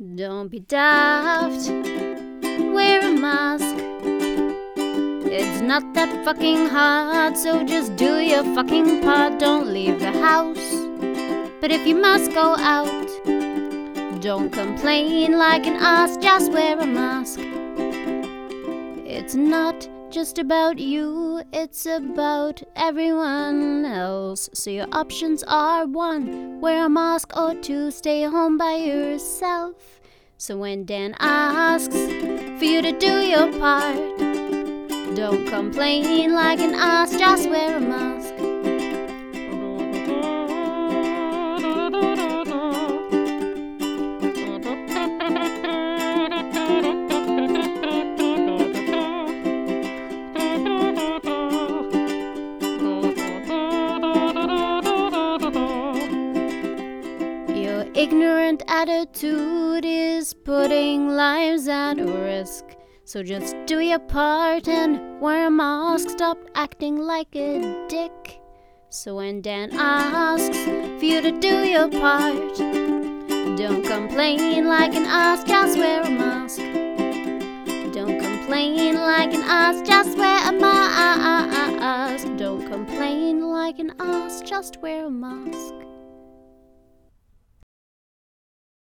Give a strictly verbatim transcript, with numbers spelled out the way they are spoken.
Don't be daft, wear a mask. It's not that fucking hard, so just do your fucking part. Don't leave the house, but if you must go out, don't complain like an ass, just wear a mask. It's not just about you, it's about everyone else. So your options are one, wear a mask, or two, stay home by yourself. So when Dan asks for you to do your part, don't complain like an ass, just wear a mask. Your ignorant attitude is putting lives at risk. So just do your part and wear a mask. Stop acting like a dick. So when Dan asks for you to do your part, don't complain like an ass, just wear a mask. Don't complain like an ass, just wear a mask. Don't complain like an ass, just wear a mask.